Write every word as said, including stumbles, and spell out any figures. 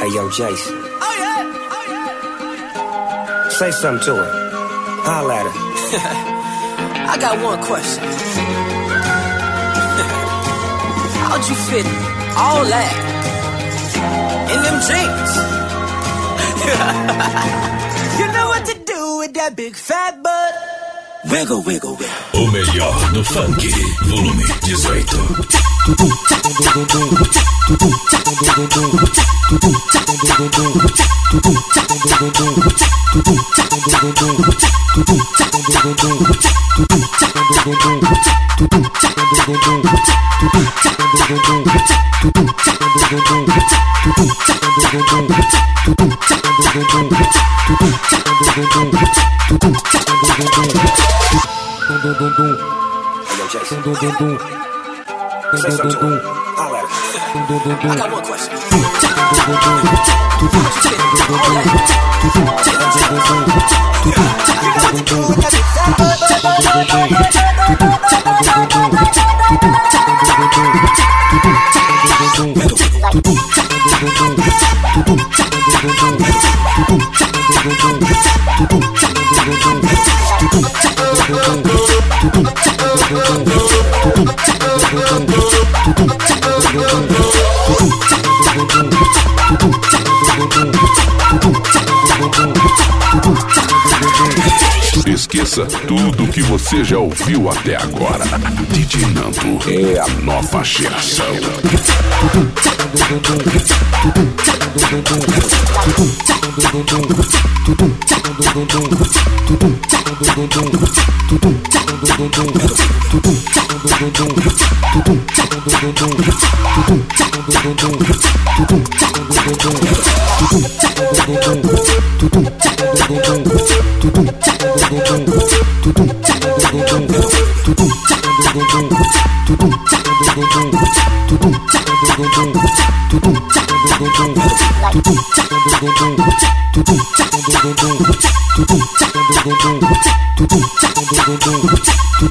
Hey, yo, Jason. Oh, yeah. Oh, yeah. Say something to her. Holla at her. I got one question. How'd you fit all that in them jeans? You know what to do with that big fat butt. Wiggle, wiggle, wiggle. O melhor do funk, volume dezoito. Hey, yo, Jason. Say something to her. Holla at her. I got one question. Esqueça tudo que você já ouviu até agora. D J Nando é a nova geração.